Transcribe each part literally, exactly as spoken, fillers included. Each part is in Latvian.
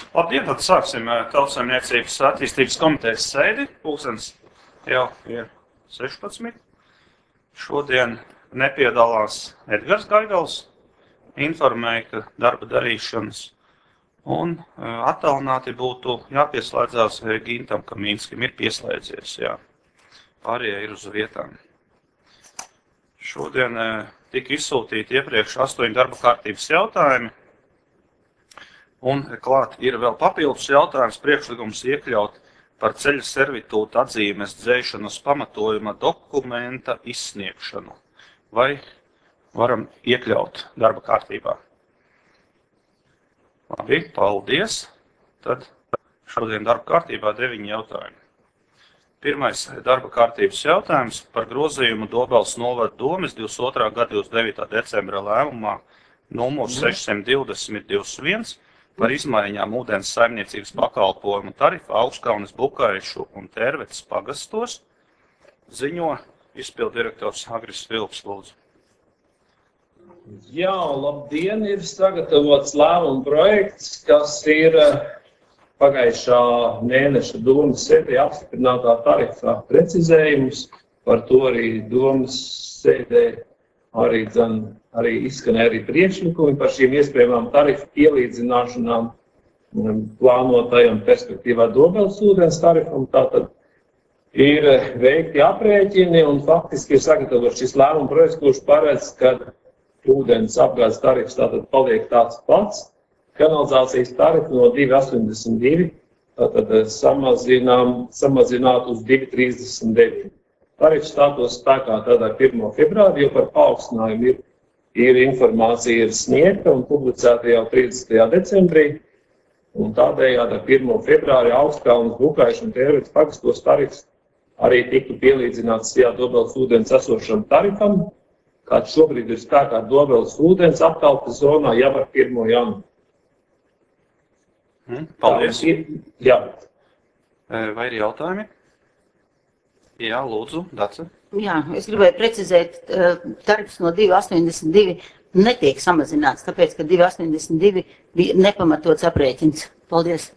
Labdien, tad sāksim Tautsaimniecības attīstības komitejas sēdi. Pulkstens jau ir sešpadsmit. Šodien nepiedalās Edgars Gaigals, informēja, ka darba darīšanas un attālināti būtu jāpieslēdzās Gintam Kamīnskim, ir pieslēdzies, jā. Pārējie ir uz vietām. Šodien tika izsūtīti iepriekš astoņi darba kārtības jautājumi. Un klāt ir vēl papildus jautājums, priekšlikums iekļaut par ceļa servitūta atzīmes dzēšanas pamatojuma dokumenta izsniegšanu. Vai varam iekļaut darba kārtībā? Labi, paldies. Tad šodien darba kārtībā deviņi jautājumi. Pirmais darba kārtības jautājums par grozījumu Dobeles novada domes divdesmit otrā gada divdesmit devītā decembra lēmumā numurs sešsimt divdesmit divdesmit viens par izmaiņām ūdens saimniecības pakalpojumu tarifa Augstkalnes, Bukaišu un Tērvetes pagastos. Ziņo izpilddirektors Agris Vilps, lūdzu. Jā, labdien, ir sagatavots lēmuma projekts, kas ir pagājušā mēneša domas sēdē apstiprinātā tarifa precizējums. Par to arī domas sēdē arī, dzen, arī izskanēja arī priekšlikumi par šīm iespējamām tarifu pielīdzināšanām plānotajam perspektīvā Dobeles ūdens tarifam. Tātad ir veikti aprēķini un faktiski ir sagatavots šis lēmuma projekts, kurš paredz, ka ūdens apgādes tarifs tātad paliek tāds pats. Kanalizācijas tarifu no divi astoņdesmit divi tātad samazinām, samazināt uz divi trīsdesmit deviņi. Tarifs stātos spēkā tādā pirmo februāri, jo par paaugstinājumu ir, ir informācija ir sniegta un publicēta jau trīsdesmitajā decembrī. Un tādējādi ar pirmo februāri Augstkalnes, Bukaišu un Tērvetes pagastos tarifs arī tiktu pielīdzināts tajā Dobeles ūdens esošam tarifam, kāds šobrīd ir spēkā Dobeles ūdens apkalpes zonā jau ar pirmo janvāru. Paldies. Jā. Vai ir jautājumi? Jā, lūdzu, Dace. Jā, es gribēju precizēt, tarifs no divi astoņdesmit divi netiek samazināts, tāpēc, ka divi astoņdesmit divi bija nepamatots aprēķins. Paldies.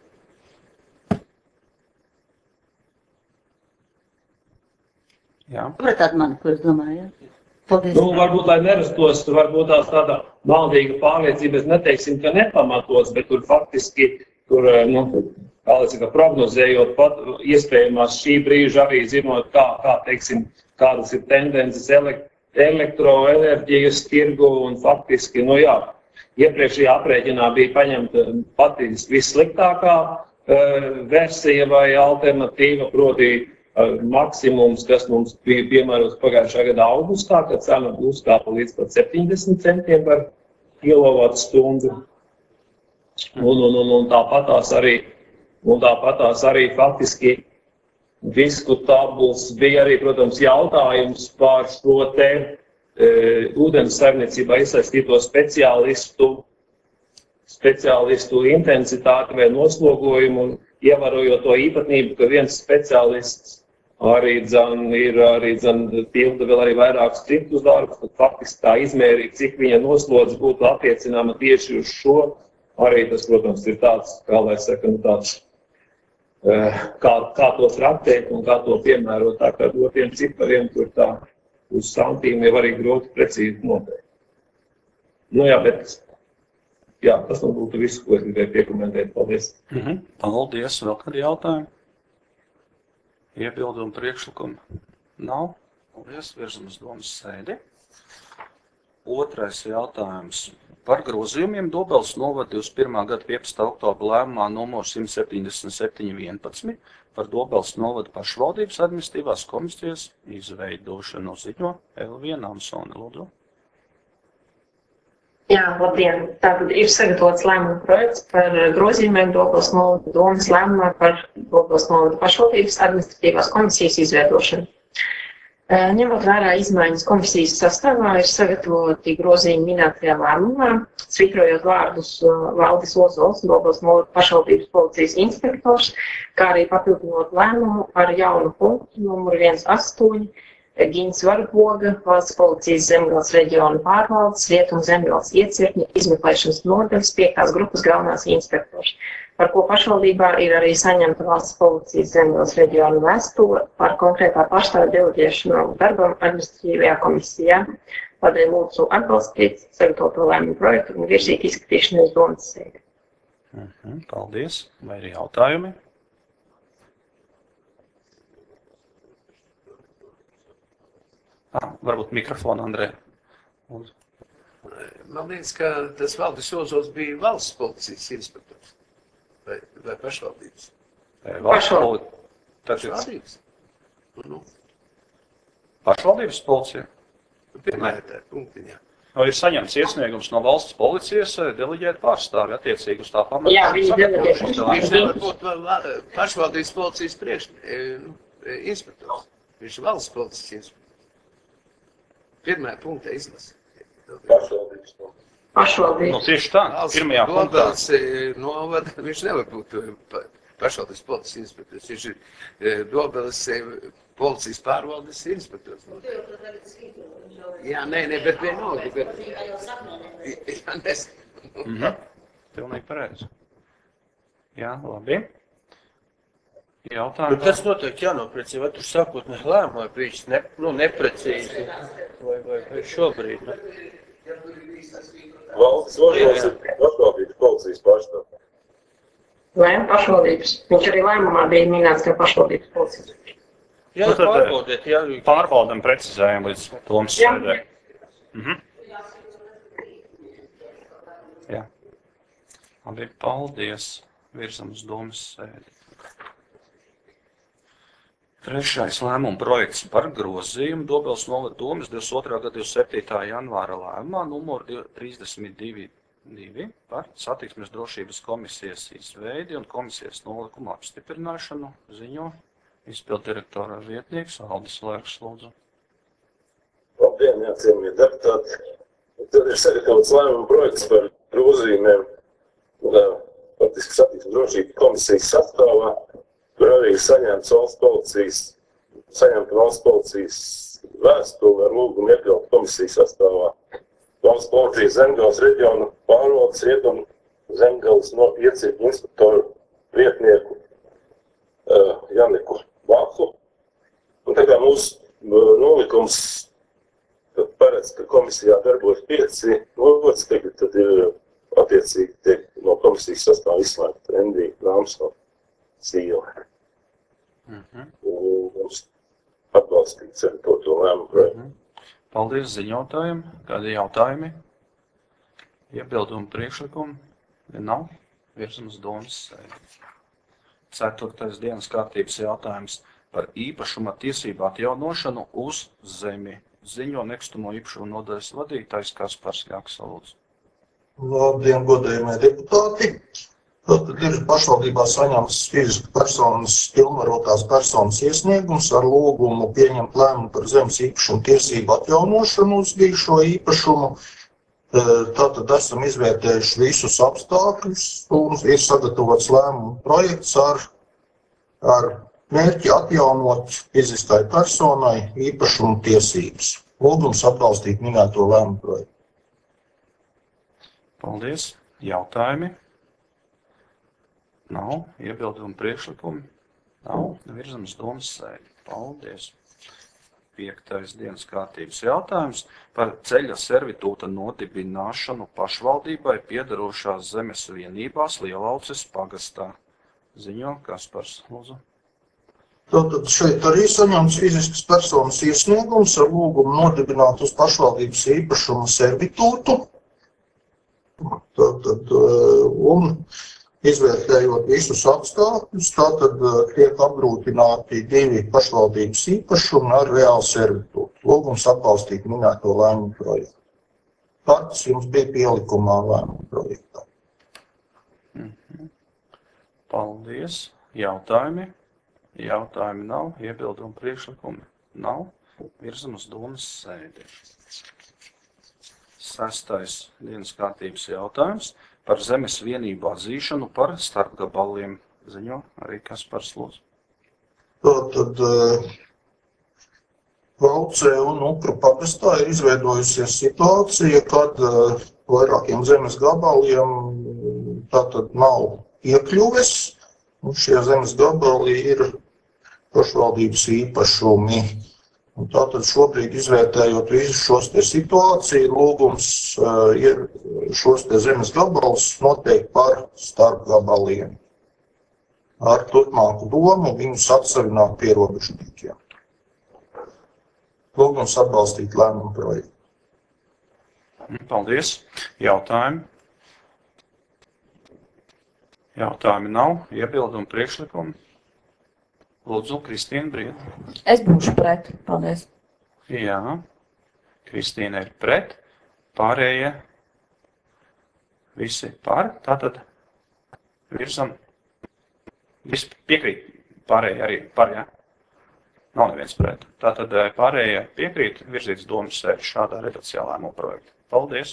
Jā. Sapratāt mani, ko es domāju, jā? Paldies. Nu, varbūt, lai nerastos, varbūt tās tāda maldīga pārliecība, es neteiksim, ka nepamatots, bet tur faktiski, tur, nu, kā lai saka, prognozējot pat iespējamās šī brīža arī zinot, kā, kā teiksim, kādas ir tendences elektroenerģijas tirgu un faktiski, nu jā, iepriekšējā aprēķinā bija paņemta pati vissliktākā uh, versija vai alternatīva, proti uh, maksimums, kas mums bija piemērots pagājušā gada augustā, kad cena uzkāpa līdz pat septiņdesmit centiem par kilovatstundu. Un, un, un, un tāpatās arī, un tāpatās arī faktiski diskutabls bija arī, protams, jautājums par šo te e, ūdens saimniecībā iesaistīto speciālistu, speciālistu intensitāti vai noslogojumu, ievērojot to īpatnību, ka viens speciālists arī dzan, ir arī dzan, pilda vēl arī vairākus citus darbus, tad faktiski tā izmērīt, cik viņa noslodze būtu attiecināma tieši uz šo. Arī tas, protams, ir tāds, kā lai saka, nu tāds, kā, kā to traktēt un kā to piemērot, tā kā dotiem cipariem tur tā uz santīm jau arī grūti precīzi noteikt. Nu jā, bet, jā, tas man būtu viss, ko es gribēju piekomentēt. Paldies. Mhm. Paldies. Vēl kādi jautājumi? Iebildumi, priekšlikumi? Nav? Paldies. Virzam uz domas sēdi. Otrais jautājums. Par grozījumiem Dobeles novada divdesmit pirmā gada piecpadsmitā oktobra lēmumā numur simt septiņdesmit septiņi vienpadsmit par Dobeles novada pašvaldības administratīvās komisijas izveidošanu. Ziņo Elvija Namsone, lūdzu. Jā, labdien. Tātad ir sagatavots lēmuma projekts par grozījumiem Dobeles novada domes lēmumā par Dobeles novada pašvaldības administratīvās komisijas izveidošanu. Ņemot vērā izmaiņas komisijas sastāvā, ir sagatavoti grozījumi minētajā lēmumā, svītrojot vārdus Valdis Ozols, Dobeles novada pašvaldības policijas inspektors, kā arī papildinot lēmumu ar jaunu punktu numuru viens astoņi Gins Varboga, valsts policijas Zemgales reģiona pārvaldes, Rietumu Zemgales iecirkņa izmeklēšanas nodaļas piektās grupas galvenās inspektors. par ko pašvaldībā ir arī saņemta valsts policijas Zemgales reģiona vēstule par konkrētā pārstāvja deleģēšanu darbam administratīvajā komisijā. Tādēļ lūdzu atbalstīt sagatavoto lēmumu projektu un virzīt izskatīšanai uz domas sēdi. Mhm, paldies. Vai ir jautājumi? Ah, varbūt mikrofonu, Andrē. Man liekas, ka tas Valdis Ozols bija valsts policijas inspektors. Vai, vai pašvaldības? Pašvaldības. Pašvaldības? Nu, Pašvaldības policija. pirmajā tā punktiņā. Vai ir saņemts iesniegums no valsts policijas deleģēt pārstāvi attiecīgi uz tā pamata? Jā, viņi deleģē. Viņš nevar būt vēl pašvaldības policijas priekš, nu, inspektors. Viņš ir valsts policijas inspektors. Pirmajā punktā izlasa. Pašvaldības. Pašvaldības. Nu, tieši tā, pirmajā punktā. Dobeles novada, viņš nevar būt pašvaldības policijas inspektors. Viņš ir Dobeles policijas pārvaldes inspektors. Jā, nē, nē, bet vienalga. Bet... Jā, nes... Mhm. Pilnīgi pareizi. Jā, labi. Jautājumi? Bet tas noteikti jānoprecīja, vai tur sākotnēji lēmumu, vai brīdis ne, nu, neprecīzi, vai, vai, vai šobrīd. Nu. Valsts Ozols ir pašvaldības policijas pārstāvs. Lēma pašvaldības. Viņš arī lēmumā bija minēts, ka pašvaldības policijas. Jā, Nu, tad, pārbaudiet, jā. Pārbaudam, precizējam līdz domas Jā. sēdē. Mhm. Jā. Labi, paldies. Virzam uz domas sēdi. Trešais lēmuma projekts par grozījumu Dobeles novada domas divdesmit otrā gada divdesmit septītā janvāra lēmumā numur trīsdesmit divi par satiksmes drošības komisijas izveidi un komisijas nolikumu apstiprināšanu ziņo izpildu direktora vietnieks Aldis Lēks, lūdzu. Labdien, jā, cienījamie deputāti. Tad ir sagatavots lēmuma projekts par grozījumiem faktiski satiksmes drošības komisijas sastāvā, kur arī saņemts valsts policijas, saņemta valsts policijas vēstule ar lūgumu iekļaut komisijas sastāvā. Valsts policijas Zemgales reģiona pārvaldes rietumu Zemgales no iecirkņu inspektoru vietnieku uh, Janiku Bahu. Un tā kā mūsu uh, nolikums paredz, ka komisijā darbojas pieci locekļi, tad ir attiecīgi tiek no komisijas sastāvā izslēgta Endija Rāmsona Sīla. Mhm. Un mums atbalstīt sagatavoto lēmumu projektu. Mhm. Paldies ziņotājiem. Kādi jautājumi? Iebildumi priekšlikumi? Ja nav, virzam uz domas sēdi. Ceturtais dienas kārtības jautājums par īpašuma tiesību atjaunošanu uz zemi. Ziņo nekustamo īpašumu nodaļas vadītājs Kaspars Ļaksa, lūdzu. Labdien, godējumie deputāti! Tātad ir pašvaldībā saņemts fiziskas personas, pilnvarotās personas iesniegums ar lūgumu pieņemt lēmumu par zemes īpašumu tiesību atjaunošanu uz bijušo īpašumu. Tātad esam izvērtējuši visus apstākļus un ir sagatavots lēmumu projekts ar, ar mērķi atjaunot fiziskai personai īpašumu tiesības. Lūgums atbalstīt minēto lēmumu projektu. Paldies. Jautājumi? Nav. Iebildumi priekšlikumi? Nav. Virzam uz domas sēdi. Paldies. Piektais dienas kārtības jautājums par ceļa servitūta nodibināšanu pašvaldībai piederošās zemes vienībās Lielauces pagastā. Ziņo Kaspars, lūdzu. Tātad šeit arī saņemts fiziskas personas iesniegums ar lūgumu nodibināt uz pašvaldības īpašuma servitūtu. Tātad, un izvērtējot visus apstākļus, tātad tiek apgrūtināti divi pašvaldības īpašumi ar reālu servitūtu. Lūgums atbalstīt minēto lēmumu projektu. Tāds jums bija pielikumā lēmumu projektā. Mhm. Paldies. Jautājumi? Jautājumi nav. Iebildumi priekšlikumi nav. Virzam uz domas sēdi. Sestais dienas kārtības jautājums par zemes vienību atzīšanu par starpgabaliem. Ziņo arī Kaspars, lūdzu. Tātad Valcē un Upru pagastā ir izveidojusies situācija, kad vairākiem zemes gabaliem tātad nav iekļuves, un šie zemes gabali ir pašvaldības īpašumi. Un tātad šobrīd, izvērtējot visus šos te situāciju, lūgums uh, ir šos te zemes gabalus noteikt par starpgabaliem. Ar turpmāku domu viņus atsevināt pie robežniekiem. Lūgums atbalstīt lēmumu projektu. Paldies. Jautājumi? Jautājumi nav. Iebildumi, priekšlikumi? Lūdzu, Kristīna Brieta. Es būšu pret. Paldies. Jā. Kristīna ir pret. Pārējie visi par. Tātad virsam. Visi piekrīt. Pārējie arī par, jā. Nav neviens pret. Tātad pārējie piekrīt virzītas domas sēž šādā redakcijā lēmumu projektu. Paldies!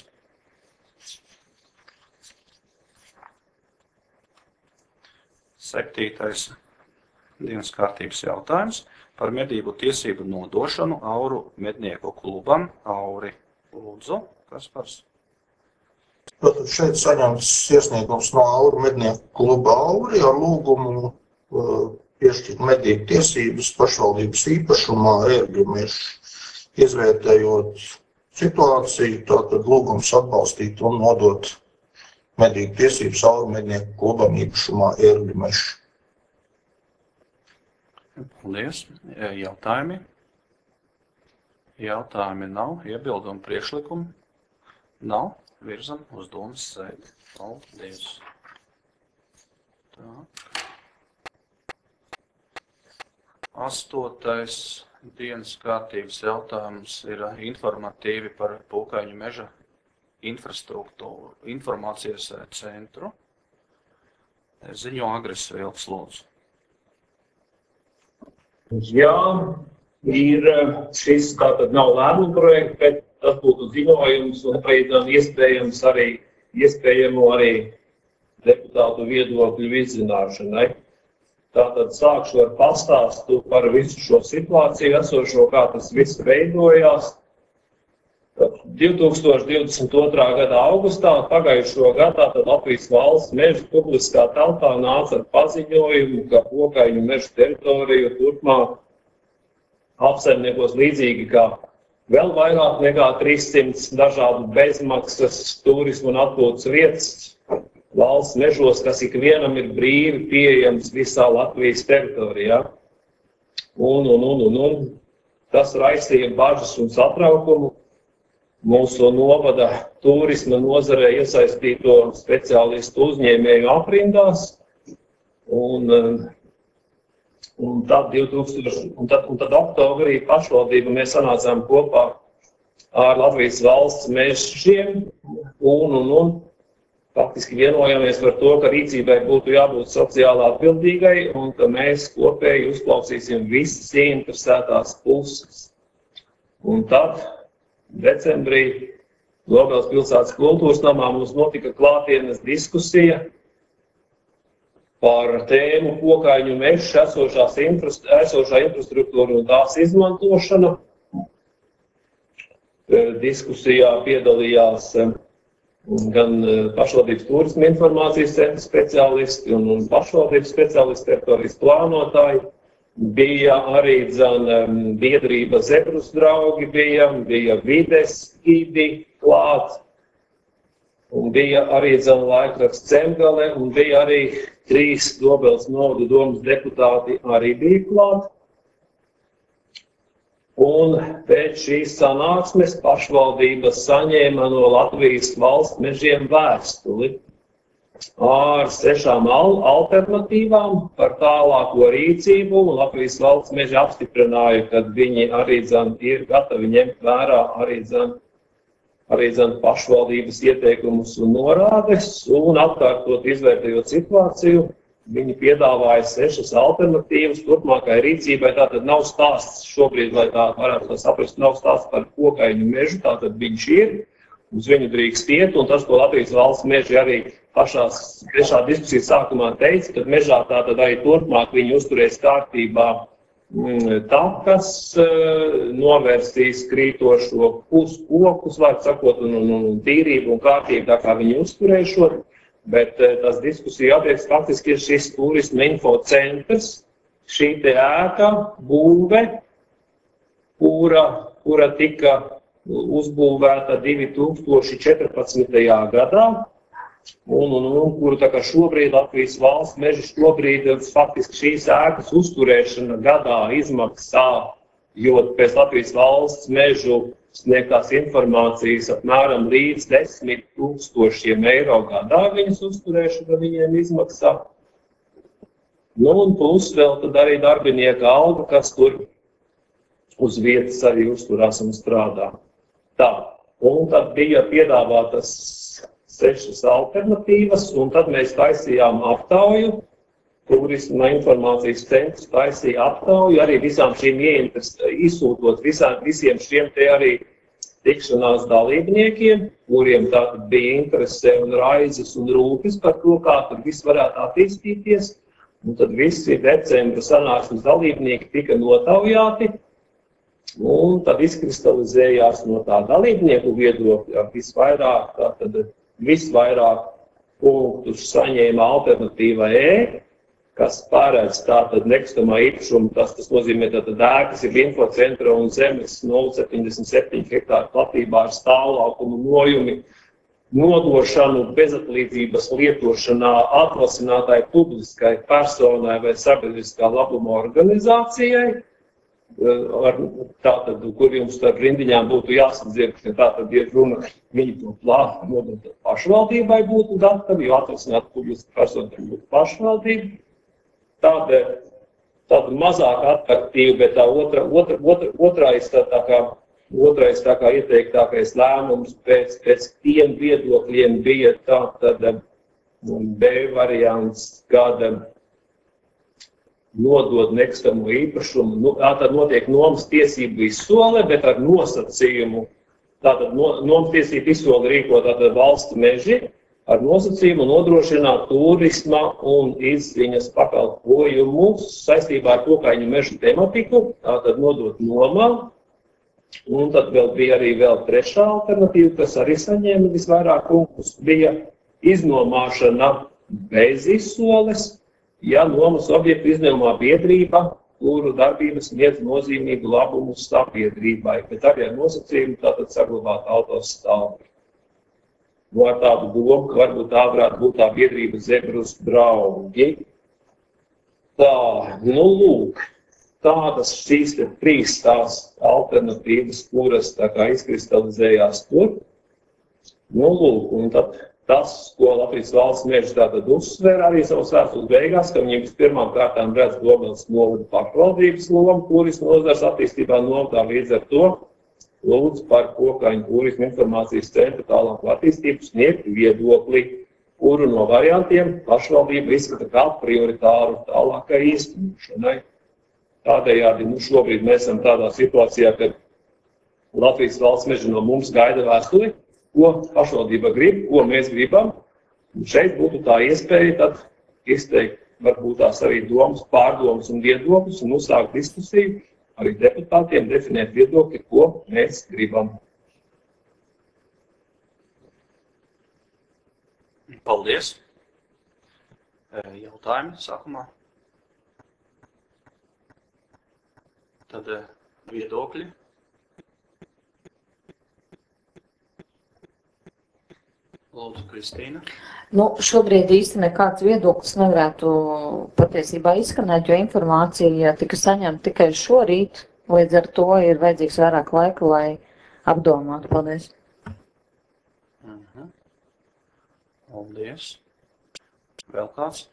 Septītais dienas kārtības jautājums par medību tiesību nodošanu Auru mednieku klubam. Auri, lūdzu, kas pars? Tātad šeit saņemts iesniegums no Auru mednieku kluba Auri ar lūgumu uh, piešķirt medību tiesības pašvaldības īpašumā ērgļu mežu. Izvērtējot situāciju, tātad lūgums atbalstīt un nodot medību tiesības Auru mednieku klubam īpašumā ērgļu mežu. Paldies. Jautājumi? Jautājumi nav. Iebildumi, priekšlikumi? Nav. Virzam uz domas sēdi. Paldies. Tā. Astotais dienas kārtības jautājums ir informatīvi par Pūkaiņu meža infrastruktūru, informācijas centru. Ziņo Agris Vilks, lūdzu. Jā, ir šis tātad nav lēmuma projekts, bet tas būtu ziņojums un arī iespējams arī, iespējamo arī deputātu viedokļu izzināšanai. Tātad sākšu ar pastāstu par visu šo situāciju esošo, kā tas viss veidojās. divi tūkstoši divdesmit otrā gada augustā, pagājušo gadā, tad Latvijas valsts meža publiskā telpā nāca ar paziņojumu, ka Pūkaiņu meža teritoriju turpmāk apsaimniekos līdzīgi kā vēl vairāk nekā trīssimts dažādu bezmaksas turismu un atpūtas vietas valsts mežos, kas ikvienam ir brīvi pieejams visā Latvijas teritorijā. Un, un, un, un, un tas raisīja bažas un satraukumu mūsu novada turisma nozarē iesaistīto speciālistu uzņēmēju aprindās. Un, un, tad, divi tūkstoši, un, tad, un tad oktobrī pašvaldība mēs sanācām kopā ar Latvijas valsts mežiem un, un, un faktiski vienojāmies par to, ka rīcībai būtu jābūt sociāli atbildīgai un ka mēs kopēji uzklausīsim visas ieinteresētās puses. Un tad decembrī Dobeles pilsētas kultūras namā mums notika klātienes diskusija par tēmu Pūkaiņu mežs, esošās infrast, esošā infrastruktūra un tās izmantošana. Diskusijā piedalījās gan pašvaldības turisma informācijas centra speciālisti un, un pašvaldības speciālisti, teritorijas plānotāji. Bija arī dzan, biedrība Zebrus draugi, bija, bija vides gidi klāt, un bija arī dzan, laikraksts Zemgale, un bija arī trīs Dobeles novada domas deputāti arī bija klāt. Un pēc šīs sanāksmes pašvaldības saņēma no Latvijas valsts mežiem vēstuli ar sešām alternatīvām par tālāko rīcību, un Latvijas valsts meži apstiprināja, ka viņi arī dzan, ir gatavi ņemt vērā arī, dzan, arī dzan, pašvaldības ieteikumus un norādes, un atkārtot izvērtējot situāciju, viņi piedāvāja sešas alternatīvas turpmākai rīcībai. Tātad nav stāsts šobrīd, lai tā varētu saprast, nav stāsts par Pūkaiņu mežu, tātad viņš ir, uz viņu drīkst iet, un tas, ko Latvijas valsts meži arī pašās trešā diskusijas sākumā teica, kad mežā tātad arī turpmāk viņi uzturēs kārtībā takas, novērsīs krītošo puskokus, var sakot, un, un, un tīrību un kārtību, tā kā viņi uzturēšot. Bet tas diskusija objekts faktiski ir šis turisma infocentrs, šī te ēka, būve, kura, kura tika uzbūvēta divi tūkstoši četrpadsmitajā gadā, un, un, un kuru tā kā šobrīd Latvijas valsts meži šobrīd faktiski šīs ēkas uzturēšana gadā izmaksā, jo pēc Latvijas valsts mežu sniegtās informācijas apmēram līdz desmit tūkstošiem eiro gadā viņas uzturēšana viņiem izmaksā. Nu, un plus vēl tad arī darbinieka alga, kas tur uz vietas arī uzturās un strādā. Tā, un tad bija piedāvātas sešas alternatīvas, un tad mēs taisījām aptauju, turisma informācijas centrs taisīja aptauju, arī visām šīm izsūtot visām, visiem šiem te arī tikšanās dalībniekiem, kuriem tātad bija interese un raizes un rūpes par to, kā tur viss varētu attīstīties. Un tad visi decembra sanāksmes dalībnieki tika notaujāti, un tad izkristalizējās no tā dalībnieku viedokļa visvairāk, tātad visvairāk punktus saņēma alternatīva E, kas pārēdz tātad nekustamā īpašuma, tas, tas nozīmē tātad ēkas ir infocentra un zemes nulle komats septiņdesmit septiņi hektāru platībā ar stāvlaukumu nojumi, nodošanu bezatlīdzības lietošanā atvasinātai publiskai personai vai sabiedriskā labuma organizācijai, ar, tātad, kur jums starp rindiņām būtu jāsadzird, ka tātad ir runa, viņi to plānu nodot pašvaldībai būtu gatavi, jo atvasināta publiska persona būtu pašvaldība. Tāda, tāda mazāk atraktīva, bet tā otra, otra, otra, otrais, tā, tā kā, otrais tā kā ieteiktākais lēmums pēc, pēc tiem viedokļiem bija tā, tad B variants, kāda nodod nekustamo īpašumu, nu, tātad notiek nomas tiesību izsole, bet ar nosacījumu, tātad no, nomas tiesību izsole rīko tātad valsts meži, ar nosacījumu nodrošināt turisma un izziņas pakalpojumus saistībā ar to, kā viņu mežu tematiku, tātad nodot nomā. Un tad vēl bija arī vēl trešā alternatīva, kas arī saņēma visvairāk punktus, bija iznomāšana bez izsoles, ja nomas objektu izņēmumā biedrība, kuru darbības sniedz nozīmīgu labumu sabiedrībai, bet arī ar nosacījumu tātad saglabāt autostāvokli. Nu, ar tādu domu, ka varbūt tā varētu būt tā biedrība Zebrus draugi. Tā, nu lūk, tādas šīs te trīs tās alternatīvas, kuras tā kā izkristalizējās tur. Nu lūk, un tad tas, ko Latvijas valsts meži tātad uzsver arī savas vēstules beigās, ka viņiem vispirmām kārtām redz Dobeles novada pašvaldības lomu turisma nozars attīstībā novadā, līdz ar to lūdzu par Kokaiņu turisma informācijas centra tālāku attīstību sniegt viedokli, kuru no variantiem pašvaldība izskata kā prioritāru tālākai īstenošanai. Tādējādi, nu šobrīd mēs esam tādā situācijā, ka Latvijas valsts meži no mums gaida vēstuli, ko pašvaldība grib, ko mēs gribam. Un šeit būtu tā iespēja tad izteikt varbūt tās arī domas, pārdomas un viedokļus un uzsākt diskusiju. Arī deputātiem definēt viedokļi, ko mēs gribam. Paldies. Jautājumi sākumā. Tad viedokļi. Lūdzu, Kristīna. Nu, šobrīd īsti nekāds viedoklis nevarētu patiesībā izskanēt, jo informācija tika saņemta tikai šorīt, līdz ar to ir vajadzīgs vairāk laika, lai apdomātu. Paldies. Mhm. Paldies. Vēl kāds?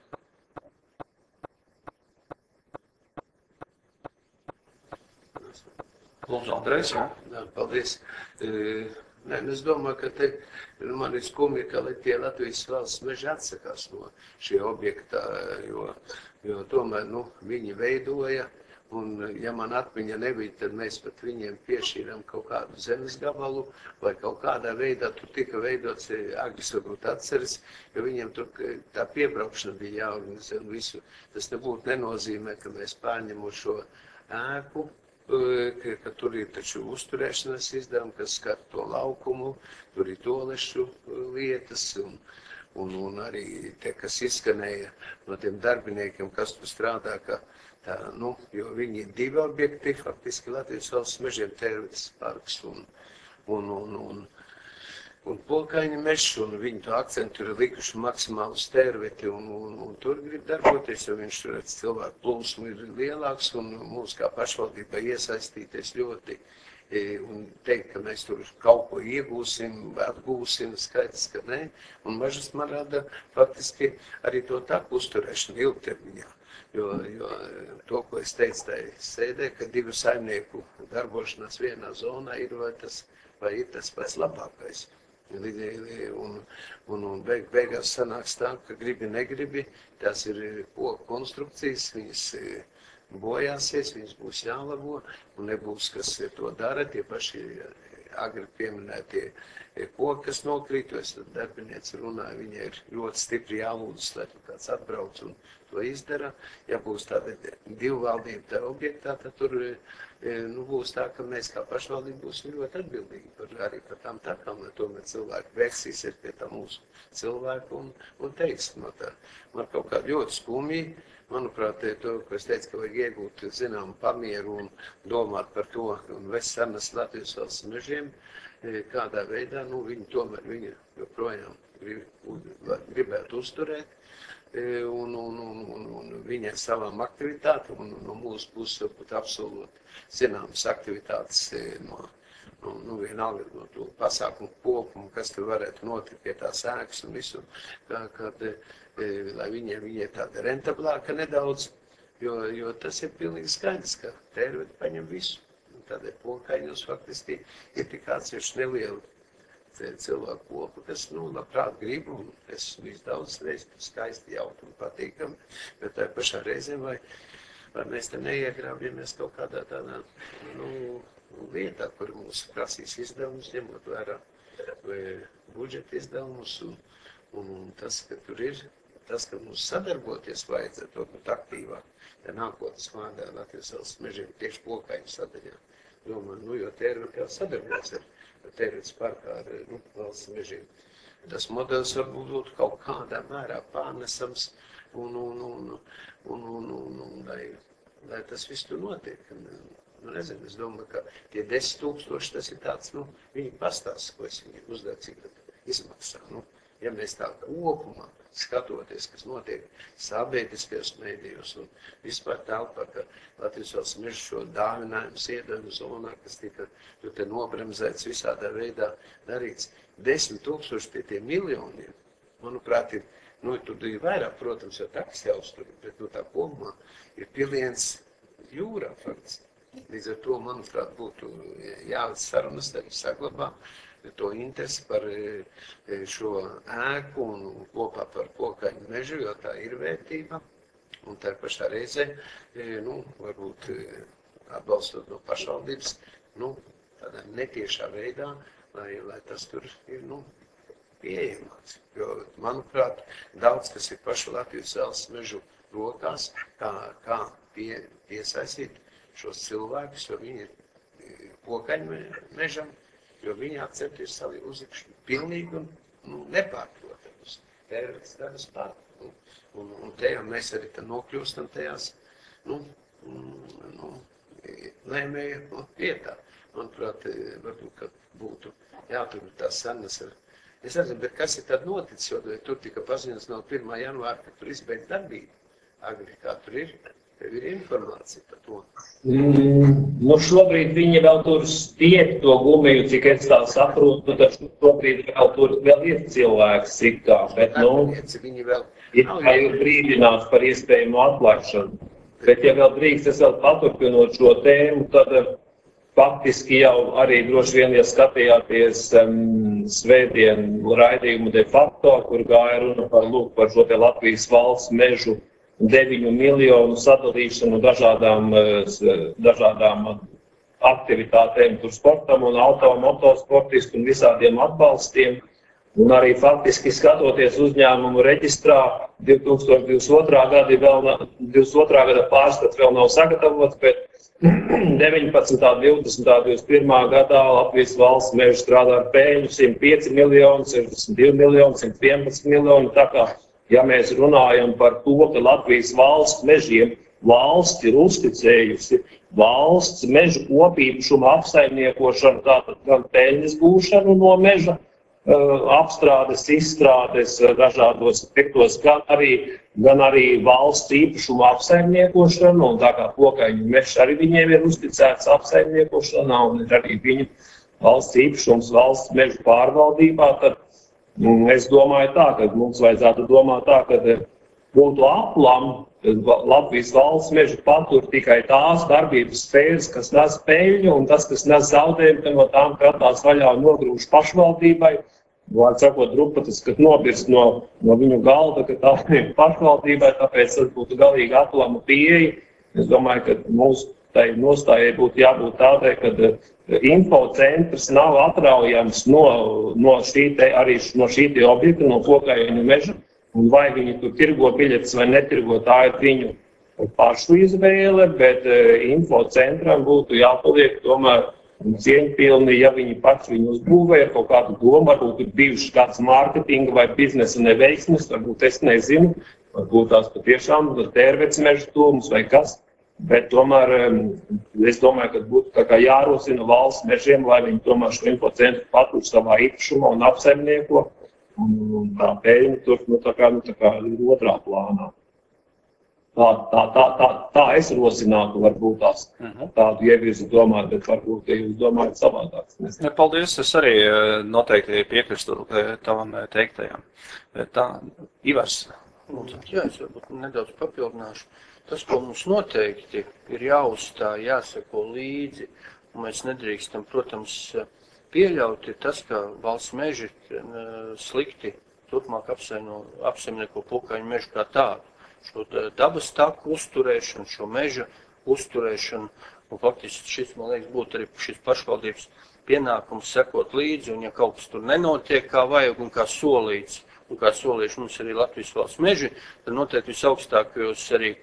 Lūdzu, Andrejs, jā? Jā, paldies. Nē, es domāju, ka te man ir skumji, ka tie Latvijas valsts meži atsakās no šie objektā, jo, jo tomēr, nu, viņi veidoja, un ja man atmiņa nebija, tad mēs pat viņiem piešķīram kaut kādu zemes gabalu, vai kaut kādā veidā tur tika veidots, Agris varbūt atceras, jo viņiem tur tā piebraukšana bija jāorganizē un visu. Tas nebūtu nenozīmē, ka mēs pārņemot šo ēku, Ka, ka tur ir taču uzturēšanas izdevumi, kas skar to laukumu, tur ir tolešu lietas un, un, un arī tie, kas izskanēja no tiem darbiniekiem, kas tur strādā, ka tā, nu, jo viņi ir divi objekti, faktiski Latvijas valsts mežiem Tērvetes parks un, un, un, un, un Pokaiņa mežs, un viņi to akcentu ir likuši maksimāli uz Tērveti, un, un, un tur grib darboties, jo viņš tur cilvēku plūsmu ir lielāks, un mums kā pašvaldībai iesaistīties ļoti un teikt, ka mēs tur kaut ko iegūsim, atgūsim, skaidrs, ka nē. Un mažas man rada faktiski arī to taku uzturēšanu ilgtermiņā. Jo, jo to, ko es teicu tajā sēdē, ka divu saimnieku darbošanās vienā zonā ir vai tas, vai ir tas pēc labākais. Un, un, un beig, beigās sanāks tā, ka gribi, negribi, tās ir koku konstrukcijas, viņas bojāsies, viņas būs jālabo, un nebūs, kas to dara, tie paši agri pieminētie koki, kas nokrīt, jo es darbinieci runāju, viņai ir ļoti stipri jālūdz, lai tur kāds atbrauc un to izdara. Ja būs tāda divu valdību tā objektā, tad tur nu, būs tā, ka mēs kā pašvaldība būsim ļoti atbildīgi par, arī par tām takām, lai tomēr cilvēki vērsīsies pie tā mūsu cilvēku un, un teiks no tā. Man kaut kā ļoti skumji, manuprāt, to, ko es teicu, ka vajag iegūt, zinām, pamieru un domāt par to, un vest sarunas Latvijas valsts mežiem, kādā veidā, nu, viņi tomēr viņu joprojām grib, gribētu uzturēt, un, un, un, un, un viņai savām aktivitātēm, un no mūsu puses būtu absolūti zināmas aktivitātes no, no, nu, vienalga no to pasākumu kopumu, kas tur varētu notikt pie tās ēkas un visu, kā, kad, lai viņiem viņa ir tāda rentablāka nedaudz, jo, jo tas ir pilnīgi skaidrs, ka Tērveti paņem visu. Tādēļ Pokaiņos faktiski ir tik atsevišķi nelieli cilvēku kopu, kas, nu, labprāt grib, un es visu daudz reiz skaisti jautu un patīkami, bet tā pašā reizē, vai, vai mēs te neiegrābjamies kaut kādā tādā, nu, vietā, kur mums prasīs izdevumus, ņemot vērā budžeta izdevumus, un, un, un tas, ka tur ir, tas, ka mums sadarboties vajadzētu to būt aktīvāk, ja nākotnes vārdā Latvijas valsts mežiem tieši Pokaiņu sadaļā. Domāju, nu, jo Tērveti jau sadarbojas ar, ar Tērvetes parkā, ar, nu, valsts mežiem. Tas modelis varbūt būtu kaut kādā mērā pārnesams, un, un, un, un, un, un, un lai, lai tas viss tur notiek. Nu, nezinu, es domāju, ka tie desmit tūkstoši, tas ir tāds, nu, viņi pastāsta, ko es viņiem uzdevu, cik tad izmaksā. Nu, ja mēs tā kopumā skatoties, kas notiek sabiedriskajos mēdījos un vispār telpā, ka Latvijas valsts meža šo dāvinājumus iedevumu zonā, kas tika tur te nobremzēts visādā veidā darīts, desmit tūkstoši pie tiem miljoniem, manuprāt, ir, nu, tur ir vairāk, protams, jo taks jāuztur, bet nu tā kopumā ir piliens jūrā, faktiski. Līdz ar to, manuprāt, būtu jāved sarunas, tad saglabā to interesi par šo ēku un kopā par Pokaiņu mežu, jo tā ir vērtība. Un tā pašā reizē, nu, varbūt atbalstot no pašvaldības, nu, tādā netiešā veidā, lai, lai tas tur ir, nu, pieejamāks. Jo, manuprāt, daudz, kas ir pašu Latvijas valsts mežu rokās, kā, kā pie, piesaistīt šos cilvēkus, jo viņi ir Pokaiņu mežam, jo viņi akcepti ir savi uzlikšanu pilnīgi un, nu, nepārprotamus. Tērvetes dabas parku. Un, un, un te jau mēs arī nokļūstam tajās, nu, nu, lēmēja vietā. Manuprāt, varbūt, ka būtu jātur tās sarunas ar. Es nezinu, bet kas ir tad noticis, jo tur tika paziņots no pirmā janvāra, ka tur izbeidz darbību. Agri, kā tur ir? Tev ir informācija par to? Mm, nu šobrīd viņi vēl tur stiep to gumiju, cik es tā saprotu, tad šobrīd vēl tur vēl ir cilvēks cikā, bet, nu, viņi vēl ir, ir brīdināts par iespējamu atklāšanu. Bet, ja vēl drīkst, es vēl paturpinot šo tēmu, tad faktiski jau arī droši vien, ja skatījāties um, svētdien raidījumu de facto, kur gāja runa par, lūk, par šo te Latvijas valsts mežu deviņu miljonu sadalīšanu dažādām, dažādām aktivitātēm, tur sportam un auto, motosportistu un visādiem atbalstiem. Un arī faktiski skatoties uzņēmumu reģistrā, divi tūkstoši divdesmit otrā gada, vēl, divdesmit otrā gada pārskats vēl nav sagatavots, bet deviņpadsmitā, divdesmitā, divdesmit pirmā gadā Latvijas valsts meži strādā ar peļņu simt pieci miljoni, sešdesmit divi miljoni, simt vienpadsmit miljoni. Tā kā, ja mēs runājam par to, ka Latvijas valsts mežiem valsts ir uzticējusi valsts mežu kopīpašumu apsaimniekošanu, tātad gan peļņas gūšanu no meža, apstrādes, izstrādes dažādos aspektos, gan arī, gan arī valsts īpašumu apsaimniekošanu, un tā kā Pokaiņu mežs arī viņiem ir uzticēts apsaimniekošanā, un ir arī viņu valsts īpašums valsts mežu pārvaldībā, tad es domāju tā, ka mums vajadzētu domāt tā, ka būtu aplam, Latvijas valsts mežu patur tikai tās darbības sfēras, kas nes peļņu, un tas, kas nes zaudējumu, ka no tām kratās vaļā un nogrūž pašvaldībai. Vārds sakot, drupatas, kad nobirst no, no viņu galda, ka tā ir pašvaldībai, tāpēc tas būtu galīgi aplama pieeja. Es domāju, ka mūsu tai nostājai būtu jābūt tādai, ka infocentrs nav atraujams no, no šī te, arī no šī te objekta, no Pokaiņu meža. Un vai viņi tur tirgo biļetes vai netirgo, tā ir viņu pašu izvēle, bet infocentram būtu jāpaliek tomēr cieņpilni, ja viņi pats viņu uzbūvē ar kaut kādu domu, varbūt ir bijuši kāds mārketinga vai biznesa neveiksmes, varbūt es nezinu, varbūt tās patiešām tērvets meža tūmus vai kas, bet tomēr es domāju, ka būtu tā kā jārosina valsts mežiem, lai viņi tomēr šo infocentru patur savā īpašumā un apsaimnieko. Un tā peļņa tur, nu, tā kā, nu, tā kā ir otrā plānā. Tā, tā, tā, tā, tā es rosinātu, varbūt tās tādu ievirzi domāt, bet varbūt, ja jūs domājat savādāk. Ja, paldies, es arī noteikti piekristu tavam teiktajam. Tā, Ivars. Jā, es varbūt nedaudz papildināšu. Tas, ko mums noteikti ir jāuzstāj, jāseko līdzi, un mēs nedrīkstam, protams, pieļaut ir tas, ka valsts meži slikti turpmāk apsaimnieko Pokaiņu mežu kā tādu. Šo dabas taku uzturēšanu, šo meža uzturēšanu, un faktiski šis, man liekas, būtu arī šis pašvaldības pienākums sekot līdzi, un ja kaut kas tur nenotiek kā vajag un kā solīts, un kā solījuši mums arī Latvijas valsts meži, tad noteikti visaugstākajos arī,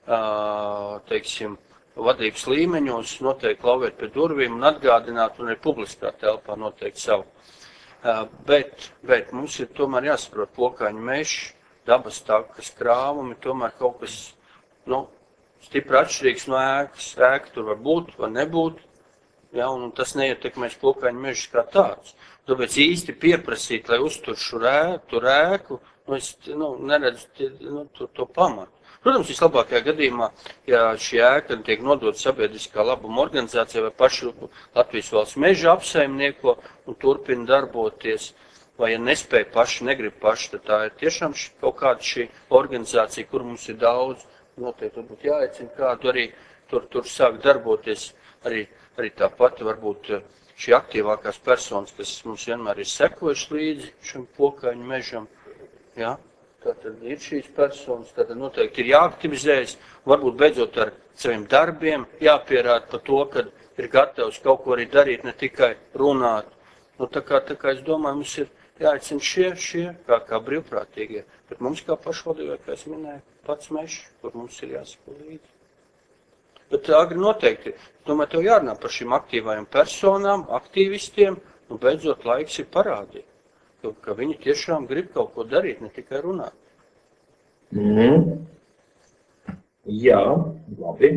teiksim, vadības līmeņos noteikti klauvēt pie durvīm un atgādināt, un arī publiskā telpā noteikti savu. Bet, bet mums ir tomēr jāsaprot Pokaiņu mežs, dabas takas krāvumi, tomēr kaut kas, nu, stipri atšķirīgs no ēkas. Ēka tur var būt, var nebūt, ja, un tas neietekmēs Pokaiņu mežs kā tāds. Tāpēc īsti pieprasīt, lai uztur šo ēku, ēku, nu, es nu, neredzu nu, to, to pamatu. Protams, vislabākajā gadījumā, ja šī ēka tiek nodota sabiedriskā labuma organizācijā vai pašu Latvijas valsts meža apsaimnieko un turpina darboties, vai ja nespēja paši, negrib paši, tad tā ir tiešām šī, kaut kāda šī organizācija, kur mums ir daudz, noteikti varbūt jāaicina kādu arī tur, tur sāk darboties, arī, arī tā pati varbūt šī aktīvākās personas, kas mums vienmēr ir sekojuši līdzi šim Pokaiņu mežam, jā. Tātad ir šīs personas, tātad noteikti ir jāaktivizējas, varbūt beidzot ar saviem darbiem jāpierāda par to, ka ir gatavs kaut ko arī darīt, ne tikai runāt. Nu, tā kā, tā kā es domāju, mums ir jāaicina šie, šie, kā, kā brīvprātīgie, bet mums kā pašvaldībai, kā es minēju, pats mežs, kur mums ir jāsako līdzi. Bet agri noteikti, domāju, tev jārunā par šīm aktīvajām personām, aktīvistiem, un beidzot laiks ir parādīt. Ka viņi tiešām grib kaut ko darīt, ne tikai runāt. Mm. Jā, labi.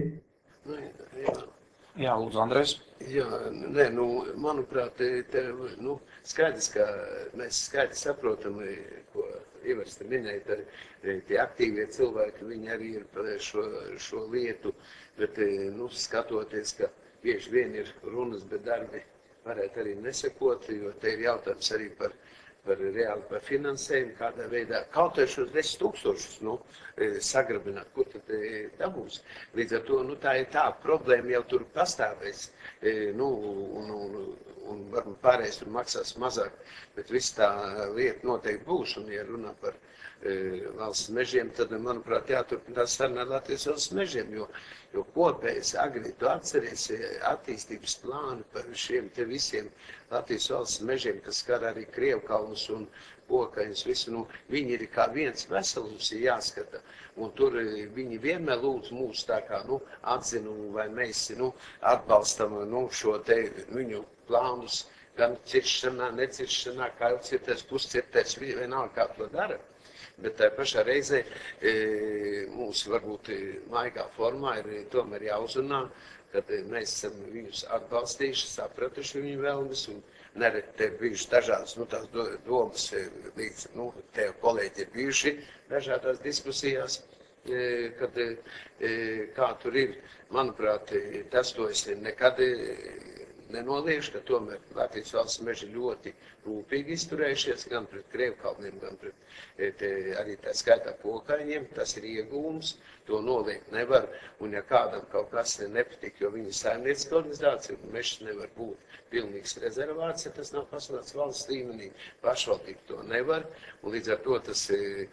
Jā, lūdzu, Andrejs. Jā, nē, nu, manuprāt, te, te, nu, skaidrs, ka mēs skaidrs saprotam, ko Ivars te minēja, tie aktīvie cilvēki, viņi arī ir par šo, šo lietu, bet, nu, skatoties, ka bieži vien ir runas, bet darbi varētu arī nesekot, jo te ir jautājums arī par par reāli par finansējumu, kādā veidā, kaut arī šos desmit tūkstošus, nu, sagrabināt, kur tad dabūs. Līdz ar to, nu, tā ir tā problēma jau tur pastāvēs, nu, un, un, un varbūt pārējais tur maksās mazāk, bet viss tā lieta noteikti būs, un ja runā par, valsts mežiem, tad, manuprāt, jāturpinās sarunāt Latvijas valsts mežiem, jo, jo kopējais, Agri, tu atceries attīstības plānu par šiem te visiem Latvijas valsts mežiem, kas skar arī Krievkalnus un Pokaņus, visu, nu, viņi ir kā viens veselums ir jāskata, un tur viņi vienmēr lūdz mūs tā kā, nu, atzinumu, vai mēs, nu, atbalstam, nu, šo te viņu plānus, gan ciršanā, neciršanā, kā jau cirtēs, puscirtēs, vienalga kā to dara. Bet tā pašā reizē e, mums varbūt maigā formā ir tomēr jāuzrunā, kad mēs esam viņus atbalstījuši, sapratuši viņu vēlmes un nereti te bijuši dažādas, nu, tās domas, līdz, nu, te kolēģi ir bijuši dažādās diskusijās, e, kad e, kā tur ir, manuprāt, tas to es nekad nenoliekšu, ka tomēr Latvijas valsts meži ļoti rūpīgi izturējušies gan pret Krievkalniem, gan pret te, arī tā skaitā Pokaņiem. Tas ir iegūms, to noliekt nevar. Un ja kādam kaut kas nepatīk, jo viņa saimnieciska organizācija, mežs nevar būt pilnīgs rezervāts, ja tas nav paslēgts valsts līmenī. Pašvaldība to nevar. Un līdz ar to tas e,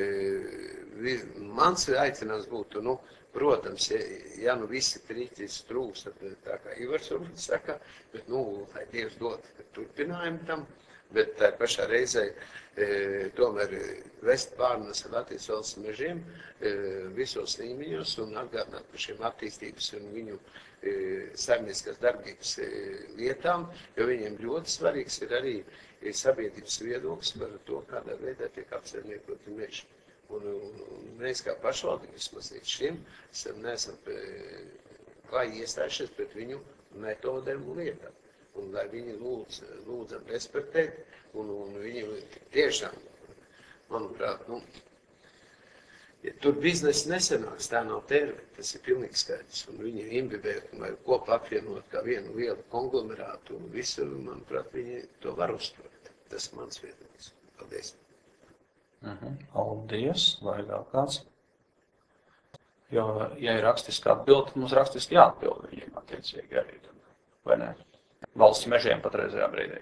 e, mans aicinājums būtu, nu, protams, ja, ja nu visi trīķis trūks, tad tā kā Ivars varbūt saka, bet, nu, lai Dievs dod turpinājumu tam, bet tā pašā reizē e, tomēr vest pārunas ar Latvijas valsts mežiem e, visos līmeņos un atgādināt par šiem attīstības un viņu e, saimnieciskās darbības e, lietām, jo viņiem ļoti svarīgs ir arī e, sabiedrības viedoklis par to, kādā veidā tiek apsaimniekoti meži. Un, un mēs kā pašvaldība vismaz līdz šim neesam klāji iestājušies pret viņu metodēm un lietām. Un lai viņi lūdz, lūdzam respektēt, un, un viņi tiešām, manuprāt, nu, ja tur biznesa nesanāks, tā nav tērve, tas ir pilnīgi skaidrs. Un viņi imbibēt vai kopā apvienot kā vienu lielu konglomerātu un visu, manuprāt, viņi to var uzturēt. Tas ir mans viedoklis. Paldies. Mhm. Paldies, vai vēl kāds? Jo, ja ir rakstiski atbildi, tad mums rakstiski jāatbild viņiem attiecīgi arī, vai ne? Valsts mežiem patreizajā brīdī.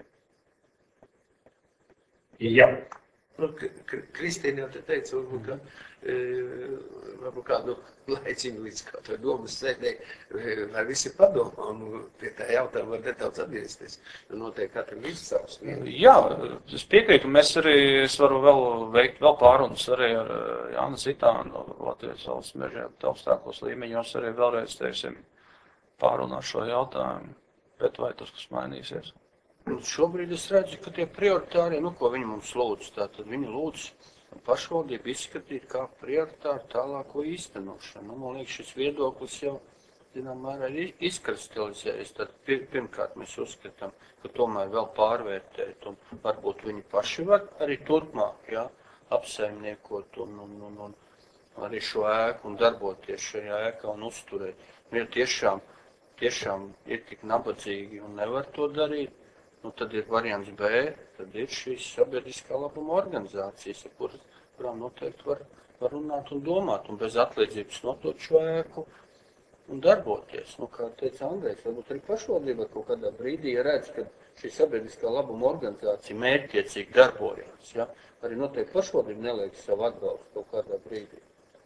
Jā. Nu, Kristīna jau te teica, varbūt, ka, e, varbūt kādu laiciņu līdz kaut vai domas sēdē, e, lai visi padomā, un pie tā jautājuma var nedaudz atgriezties. Nu, noteikti katram ir savs vienu. Jā, es piekrītu, mēs arī, es varu vēl veikt vēl pārunas arī ar Jānu Zitānu, Latvijas valsts mežiem, augstākos līmeņos arī vēlreiz, teiksim, pārunāt šo jautājumu, bet vai tas, kas mainīsies? Šobrīd es redzu, ka tie prioritārie, nu, ko viņi mums lūdz, tātad viņi lūdz pašvaldību izskatīt kā prioritāru tālāko īstenošanu. Nu, man liekas, šis viedoklis jau, zinām, mērā ir izkristalizējies. Tad pirmkārt mēs uzskatām, ka tomēr vēl pārvērtēt, un varbūt viņi paši var arī turpmāk, jā, apsaimniekot un, un, un, un arī šo ēku un darboties šajā ēkā un uzturēt. Nu, ja tiešām, tiešām ir tik nabadzīgi un nevar to darīt, nu, tad ir variants B, tad ir šīs sabiedriskā labuma organizācijas, ar kuras, kurām noteikti var, var runāt un domāt, un bez atlīdzības notot šo ēku un darboties. Nu, kā teica Andrejs, varbūt arī pašvaldība kaut kādā brīdī, ja redz, ka šī sabiedriskā labuma organizācija mērķtiecīgi darbojās, ja, arī noteikti pašvaldība neliek savu atbalstu kaut kādā brīdī.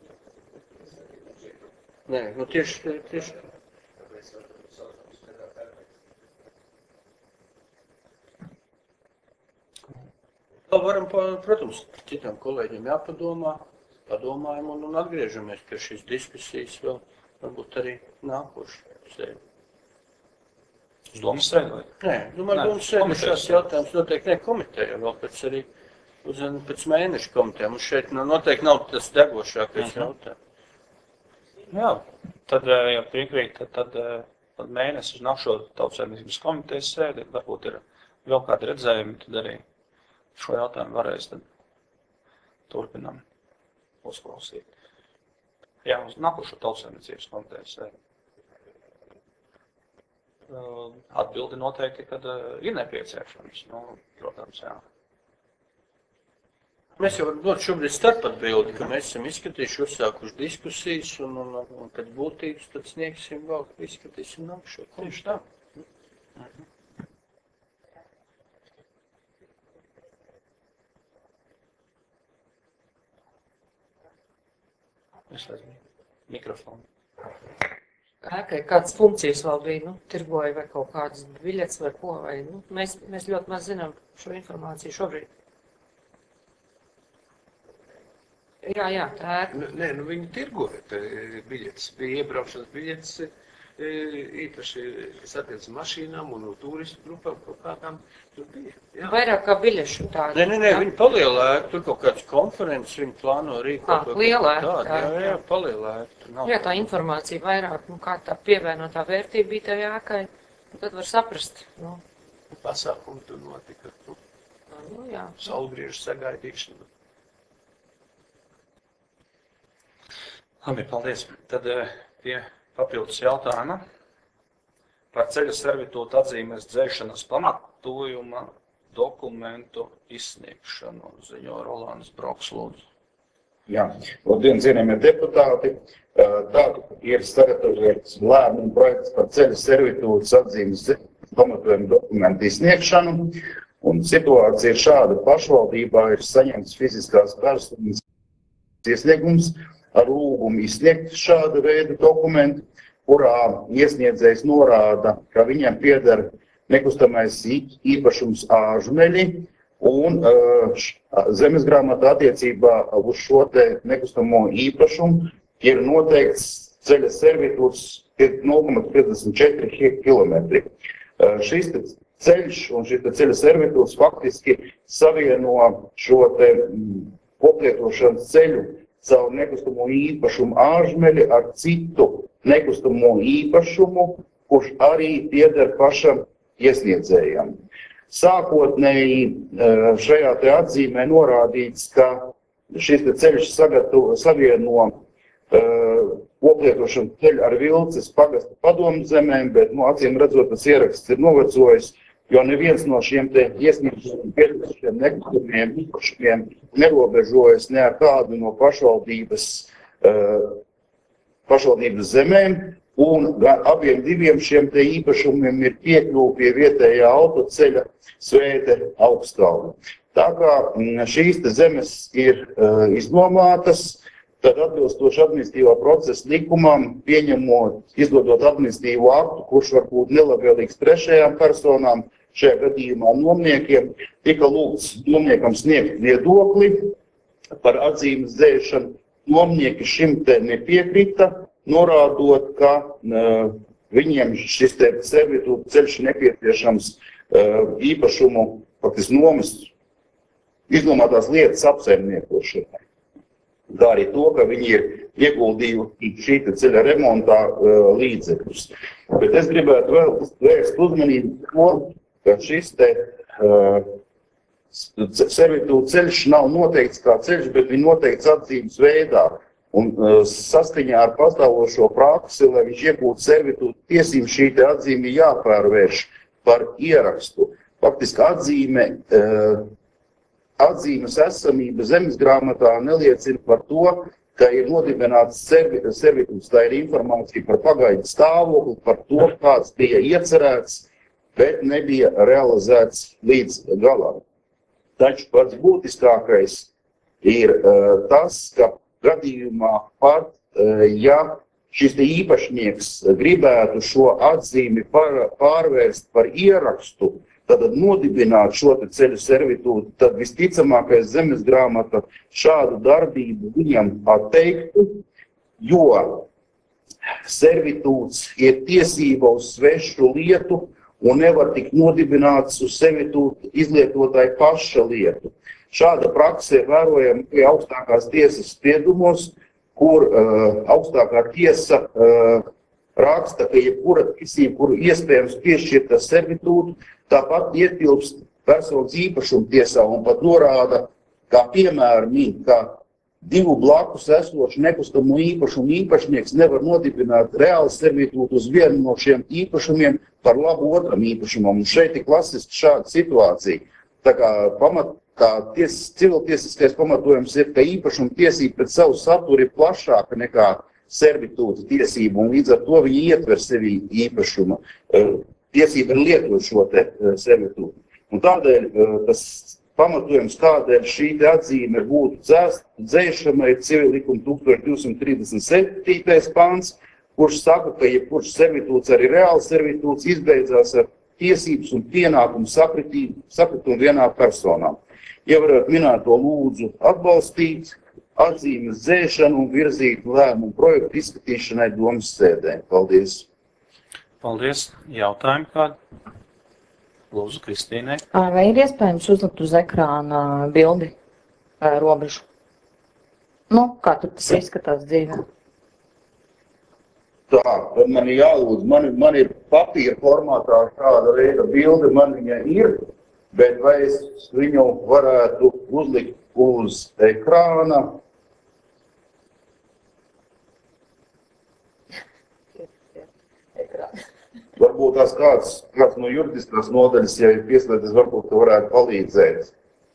Nē, nu tieši, tieši. Vēl varam, protams, citām kolēģiem jāpadomā, padomājam un, un atgriežamies pie šīs diskusijas vēl, varbūt arī nākošu sēdi. Uz domas sēdi vai? Nē, domāju, domas sēdi šāds jautājums noteikti ne komiteja, vēl pēc arī uz, pēc mēneša komiteja. Mums šeit noteikti nav tas degošākais uh-huh. jautājums. Jā, tad, ja piekrīt, tad, tad, tad mēnesis uz nākšo Tautssaimniecības komitejas sēdi, varbūt ir vēl kādi redzējumi, tad arī šo jautājumu varēs tad turpinām uzklausīt. Jā, uz nākošo Tautssaimniecības komitejas sēdi. Atbildi noteikti, kad ir nepieciešams, nu, protams, jā. Mēs jau varam dot šobrīd starpatbildi, ka mēs esam izskatījuši, uzsākuši diskusijas, un, un, un kad būtības, tad sniegsim vēl, izskatīsim nākšo. Tieši tā. Mhm. Ieslēdz mikrofonu. Ēkai kādas funkcijas vēl bija, nu, tirgoja vai kaut kādas biļetes vai ko, vai, nu, mēs, mēs ļoti maz zinām šo informāciju šobrīd. Jā, jā, tā ēka. Nu, nē, nu viņi tirgoja te biļetes, bija iebraukšanas biļetes, e, īpaši satiec mašīnām un turistu grupām, kaut kādām tur bija. Jā. Vairāk kā biļešu tāda. Nē, nē, nē, viņi palielēja, tur kaut kāds konferences, viņi plāno rīkot. Ah, lielēja, Tā, tā, jā, jā, palielēja. Jā, tā informācija vairāk, nu, kā tā pievienotā vērtība bija tajā ēkai, tad var saprast, nu. Pasākumi tur notika, nu, Nu, jā. saulgriežu sagaidīšana. Labi, paldies. Tad pie papildus jautājuma par ceļa servitūtu atzīmes dzēšanas pamatojuma dokumentu izsniegšanu, ziņo Rolands Broks, lūdzu. Jā, labdien, cienījamie deputāti. Tātad ir sagatavots lēmuma projekts par ceļa servitūtas atzīmes pamatojuma dokumentu izsniegšanu. Un situācija ir šāda: pašvaldībā ir saņemts fiziskās personas iesniegums ar lūgumu izsniegt šāda veida dokumentu, kurā iesniedzējs norāda, ka viņam pieder nekustamais īpašums āžmeļi, un uh, zemesgrāmatā attiecībā uz šo te nekustamo īpašumu ir noteikts ceļa servitūts nulle komats piecdesmit četri kilometri. Uh, šis ceļš un šis ceļa servitūts faktiski savieno šo te koplietošanas ceļu savu nekustamo īpašumu āžmeļi ar citu nekustamo īpašumu, kurš arī pieder pašam iesniedzējam. Sākotnēji šajā te atzīmē norādīts, ka šis te ceļš sagatavo, savieno koplietošanas ceļu ar Vilces pagasta padomzemēm, bet, nu, acīm redzot, tas ieraksts ir novecojis, jo neviens no šiem te iesniegšiem nekustamiem īpašumiem nerobežojas ne ar kādu no pašvaldības, uh, pašvaldības zemēm, un abiem diviem šiem te īpašumiem ir piekļuve pie vietējā autoceļa Svēte Augstkalna. Tā kā šīs te zemes ir uh, iznomātas, tad atbilstoši administratīvā procesa likumam, pieņemot, izdodot administratīvu aktu, kurš var būt nelabvēlīgs trešajām personām, šajā gadījumā nomniekiem, tika lūgts nomniekam sniegt viedokli par atzīmes dzēšanu. Nomnieki šim te nepiekrita, norādot, ka uh, viņiem šis te servitūta ceļš nepieciešams uh, īpašumu, faktiski nomas, iznomātās lietas apsaimniekošanai. Tā arī to, ka viņi ir ieguldījuši šī ceļa remontā uh, līdzekļus. Bet es gribētu vēl vērst uzmanību to, ka šis te uh, servitūta ceļš nav noteikts kā ceļš, bet viņa noteikts atzīmes veidā. Un uh, saskaņā ar pastāvošo praksi, lai viņš iegūtu servitūta tiesību, šī te atzīme jāpārvērš par ierakstu. Faktiski atzīme, uh, atzīmes esamība zemesgrāmatā neliecina par to, ka ir nodibināts servitūts. Tā ir informācija par pagaidu stāvokli, par to, kāds bija iecerēts, bet nebija realizēts līdz galam. Taču pats būtiskākais ir uh, tas, ka gadījumā pat, uh, ja šis te īpašnieks gribētu šo atzīmi par, pārvērst par ierakstu, tad nodibināt šo te ceļu servitūtu, tad visticamākais zemesgrāmata šādu darbību viņam atteiktu, jo servitūts ir tiesība uz svešu lietu, un nevar tikt nodibināts uz servitūtu izlietotāju paša lietu. Šāda prakse ir vērojama pie augstākās tiesas spriedumos, kur uh, augstākā tiesa uh, raksta, ka jebkura tiesība, kuru iespējams piešķirt ar servitūtu, tāpat ietilpst personas īpašuma tiesā un pat norāda, kā piemēram, ka divu blakus esošu nekustamo īpašumu īpašnieks nevar nodibināt reāli servitūtu uz vienu no šiem īpašumiem par labu otram īpašumam. Un šeit ir klasiski šāda situācija. Tā kā pamat, kā ties, civiltiesiskais pamatojums ir, ka īpašuma tiesība pēc savu saturu ir plašāka nekā servitūta tiesība, un līdz ar to viņi ietver sevi īpašuma tiesība ir lietot šo te servitūtu. Un tādēļ tas pamatojums, kādēļ šī te atzīme būtu dzēst, dzēšama, ir civil likuma tūkstoš divsimt trīsdesmit septītais pants, kurš saka, ka jebkurš servitūts, arī reāls servitūts, izbeidzās ar tiesības un pienākumu sakritumu vienā personā. Ievarot minēto lūdzu atbalstīt, atzīmes dzēšanu un virzīt lēmumu projektu izskatīšanai domas sēdē. Paldies! Paldies! Jautājumi kādi? Lūdzu, Kristīnai. Vai ir iespējams uzlikt uz ekrāna bildi robežu? Nu, kā tur tas izskatās dzīvē? Tā, tad man ir jālūdz, man, man ir papīra formātā kāda veida bilde, man viņa ir, bet vai es viņu varētu uzlikt uz ekrāna? Varbūt tās kāds, kāds no juridiskās nodaļas, ja ir pieslēdzies, varbūt tu varētu palīdzēt.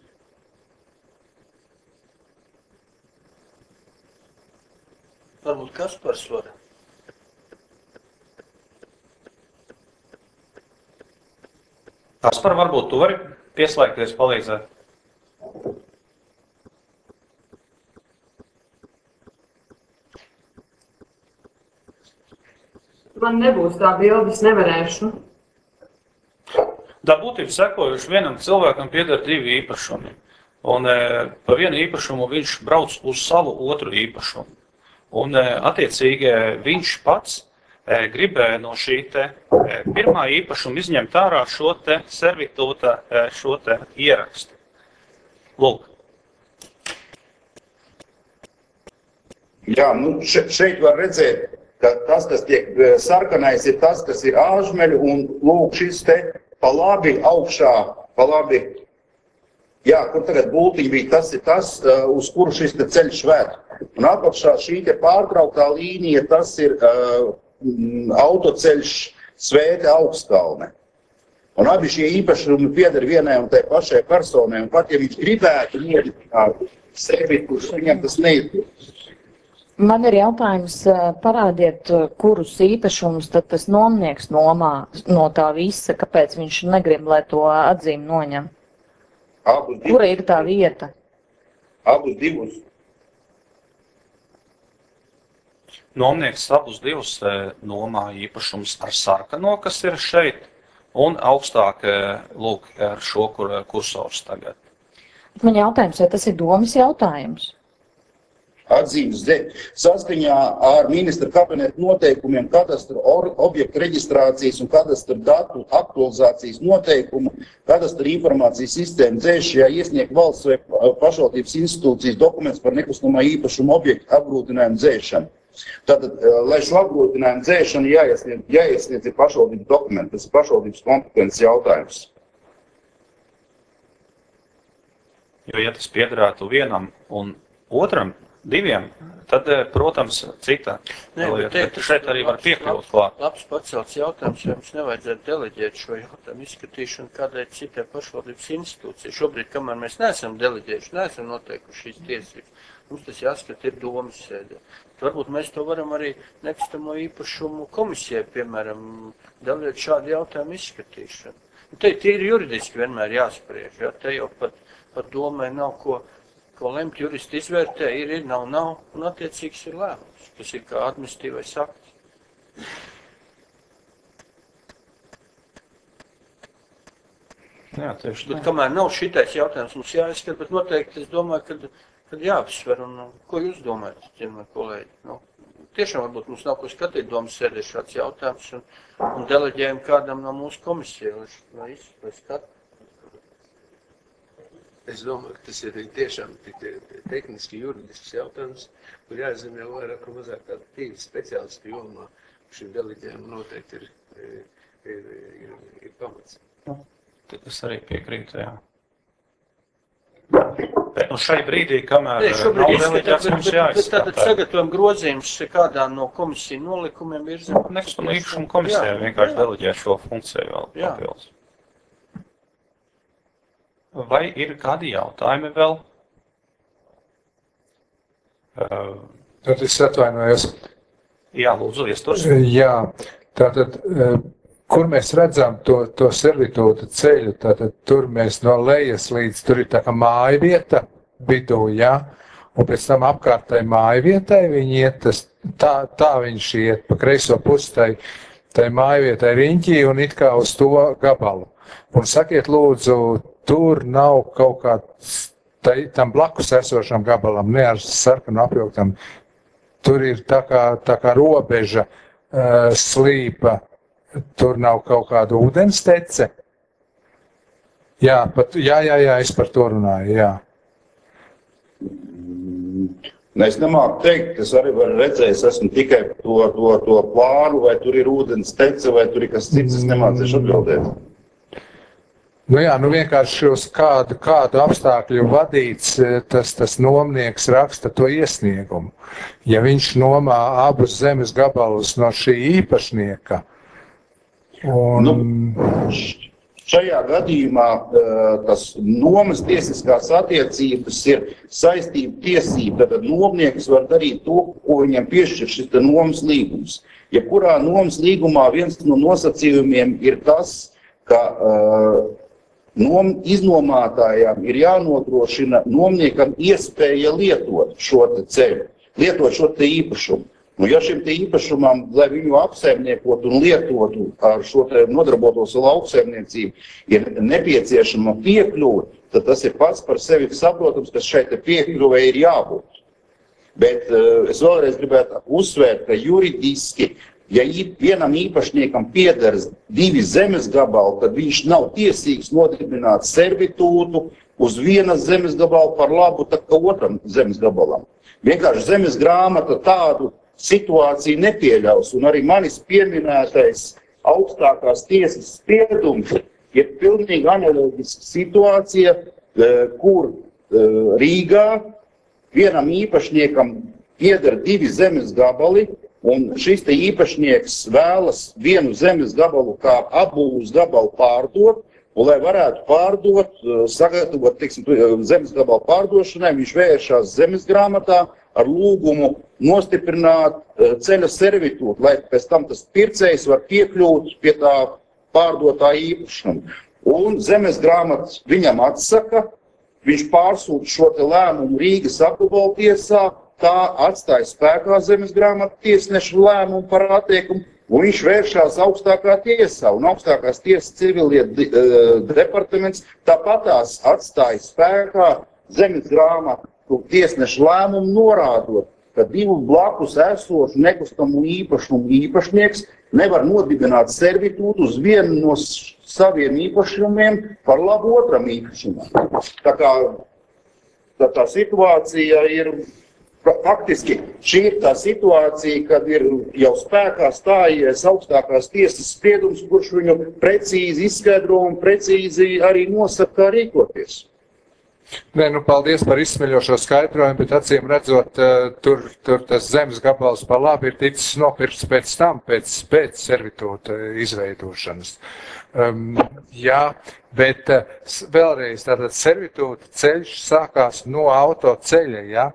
Varbūt Kaspars var. Kaspar, varbūt tu vari pieslēgties, palīdzēt? Man nebūs tā bilde, es nevarēšu. Tā būtība sekojuši vienam cilvēkam pieder divi īpašumi. Un e, pa vienu īpašumu viņš brauc uz savu otru īpašumu. Un e, attiecīgi viņš pats e, gribēja no šī te e, pirmā īpašuma izņemt ārā šo te servitūta, e, šo te ierakstu. Lūk. Jā, nu še, šeit var redzēt, ka tas, kas tiek sarkanais, ir tas, kas ir āžmeļu, un lūk šis te pa labi augšā, pa labi, jā, kur tagad būtiņi bija, tas ir tas, uz kuru šis te ceļš ved. Un apakšā šī te pārtrauktā līnija, tas ir uh, autoceļš Svēte Augstkalne. Un abi šie īpašumi pieder vienai un tai pašai personai, un pat ja viņš gribētu iedibināt sevi, kurš viņam tas neizdodas. Man ir jautājums, parādiet, kurus īpašumus tad tas nomnieks nomā no tā visa, kāpēc viņš negrib, lai to atzīmi noņem? Abus divus. Kura ir tā vieta? Abus divus. Nomnieks abus divus nomā īpašums ar sarkano, kas ir šeit, un augstāk, lūk, ar šo, kur kursors tagad. Man jautājums, vai tas ir domas jautājums? Atzīmes dēļ. Saskaņā ar ministra kabineta noteikumiem kadastra objektu reģistrācijas un kadastra datu aktualizācijas noteikumu, kadastra informācijas sistēmu dzēšajā iesniegt valsts vai pašvaldības institūcijas dokuments par nekustamā īpašuma objektu apgrūtinājumu dzēšanu. Tātad, lai šo apgrūtinājumu dzēšanu jāiesniedz, jāiesniedz ir pašvaldības dokumenti, tas ir pašvaldības kompetences jautājums. Jo, ja tas piederētu vienam un otram, diviem, tad, protams, cita. Nē, bet te, bet šeit arī var piekļūt klāt. Labs pacelts jautājums, vai mums nevajadzētu deleģēt šo jautājumu izskatīšanu kādai citai pašvaldības institūcijai. Šobrīd, kamēr mēs neesam deleģējuši, neesam noteikuši šīs tiesības, mums tas jāskat ir domas sēdē. Varbūt mēs to varam arī nekustamo īpašumu komisijai, piemēram, deleģēt šādu jautājumu izskatīšanu. Te ir juridiski vienmēr jāspriež, ja? Te jau pat, pat domai nav ko ko lemt juristi izvērtē, ir, ir, nav, nav, un attiecīgs ir lēmums. Tas ir kā administratīvais akts. Jā, tieši bet kamēr nav šitais jautājums, mums jāizskat, bet noteikti es domāju, kad, kad jāapsver, un ko jūs domājat, ģimē kolēģi? Nu, tiešām varbūt mums nav ko skatīt domas sēdē šāds jautājums, un, un deleģējam kādam no mūsu komisijai, lai, lai skat. Es domāju, ka tas ir tiešām tehniski juridisks jautājums, kur jāzina jau vairāk un mazāk tāda tīri speciālistu jomā. Šim deleģējumam noteikti ir, ir, ir, ir pamats. Es arī piekrītu, jā. Bet nu šai brīdī, kamēr Nē, nav deleģēts, mums jāizskatā. Tātad sagatavojam grozījums kādā no komisiju nolikumiem virzam. Nekustamā īpašuma komisijai vienkārši deleģē šo funkciju vēl papildus. Vai ir kādi jautājumi vēl? Tad es atvainojos. Jā, lūdzu, iesturs. Jā, tātad kur mēs redzam to, to servitūta ceļu, tātad tur mēs no lejas līdz tur ir tā kā māja vieta vidū, jā, un pēc tam apkārtai māja vietai viņi iet, tas, tā, tā viņš iet pa kreiso pusi tai, tai māja vietai riņķī un it kā uz to gabalu. Un sakiet lūdzu, tur nav kaut kāds tai, tam blakus esošam gabalam, ne ar sarkanu apjoktam, tur ir tā kā, tā kā robeža uh, slīpa, tur nav kaut kāda ūdens tece. Jā, pat, jā, jā, jā, es par to runāju, jā. Es nemāku teikt, es arī varu redzēt, es esmu tikai to, to, to plānu, vai tur ir ūdens tece, vai tur ir kas cits, es nemācīšu atbildēt. Nu jā, nu vienkārši uz kādu, kādu apstākļu vadīts tas, tas nomnieks raksta to iesniegumu. Ja viņš nomā abus zemes gabalus no šī īpašnieka, un... Nu, šajā gadījumā tas nomas tiesiskās attiecības ir saistība tiesība, tad nomnieks var darīt to, ko viņam piešķir šis nomas līgums. Ja kurā nomas līgumā viens no nosacījumiem ir tas, ka uh, nom, iznomātājām ir jānodrošina nomniekam iespēja lietot šo te ceļu, lietot šo te īpašumu. Nu, ja šim te īpašumam, lai viņu apsaimniekotu un lietotu ar šo te nodarbotos lauksaimniecību, ir nepieciešama piekļuve, tad tas ir pats par sevi saprotams, ka šai te piekļuvei ir jābūt. Bet uh, es vēlreiz gribētu uzsvērt, ka juridiski, ja vienam īpašniekam pieder divi zemes gabali, tad viņš nav tiesīgs nodibināt servitūtu uz vienas zemes gabalu par labu, tad ka otram zemes gabalam. Vienkārši zemes grāmata tādu situāciju nepieļaus, un arī manis pieminētais augstākās tiesas spriedums ir pilnīgi analoģiska situācija, kur Rīgā vienam īpašniekam pieder divi zemes gabali, un šis te īpašnieks vēlas vienu zemes gabalu kā abūvus gabalu pārdot, un lai varētu pārdot, sagatavot, teiksim, zemes gabalu pārdošanai, viņš vēršās zemes grāmatā ar lūgumu nostiprināt ceļa servitūtu, lai pēc tam tas pircējs var piekļūt pie tā pārdotā īpašuma. Un zemes grāmatas viņam atsaka, viņš pārsūta šo te lēmumu Rīgas apgabaltiesā, tā atstāja spēkā zemes grāmatu tiesnešu lēmumu par attiekumu, un viņš vēršās augstākā tiesā, un augstākās tiesas civilietu departaments tāpatās atstāja spēkā zemes grāmatu tiesnešu lēmumu norādot, ka divu blakus esošu nekustamo īpašumu īpašnieks nevar nodibināt servitūtu uz vienu no saviem īpašumiem par labu otram īpašumam. Tā kā tā, tā situācija ir, faktiski šī ir tā situācija, kad ir jau spēkā stājies augstākās tiesas spriedums, kurš viņu precīzi izskaidro un precīzi arī nosaka, kā rīkoties. Nē, nu, paldies par izsmeļošo skaidrojumu, bet acīm redzot, tur, tur tas zemes gabals pa labi ir ticis nopirkts pēc tam, pēc, pēc servitūta izveidošanas. Um, jā, bet vēlreiz, tātad servitūta ceļš sākās no autoceļa, jā?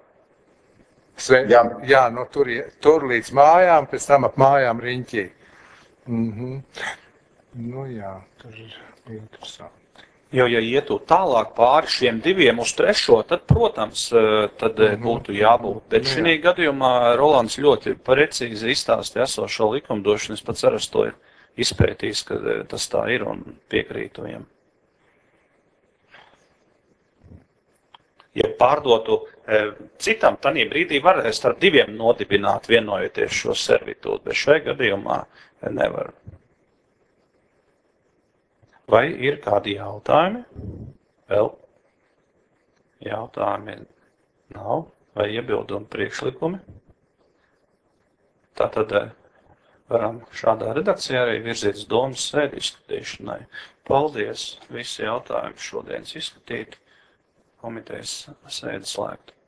Sve, jā. Jā, no tur, tur līdz mājām, pēc tam ap mājām riņķī. Mhm. Nu jā, tur ir interesanti. Jo, ja ietu tālāk pāri šiem diviem uz trešo, tad, protams, tad būtu jābūt. Bet šī gadījumā Rolands ļoti precīzi izstāstīja esošo likumdošanu. Es pats arī to izpētījis, ka tas tā ir un piekrītu viņam. Ja pārdotu citam, tanī brīdī varēs starp diviem nodibināt vienojoties šo servitūtu, bet šajā gadījumā nevar. Vai ir kādi jautājumi? Vēl jautājumi nav? Vai iebildumi priekšlikumi? Tātad varam šādā redakcijā arī virzīt uz domas sēdi izskatīšanai. Paldies! Visi jautājumi šodienas izskatīt. Komitejas sēdi slēgt.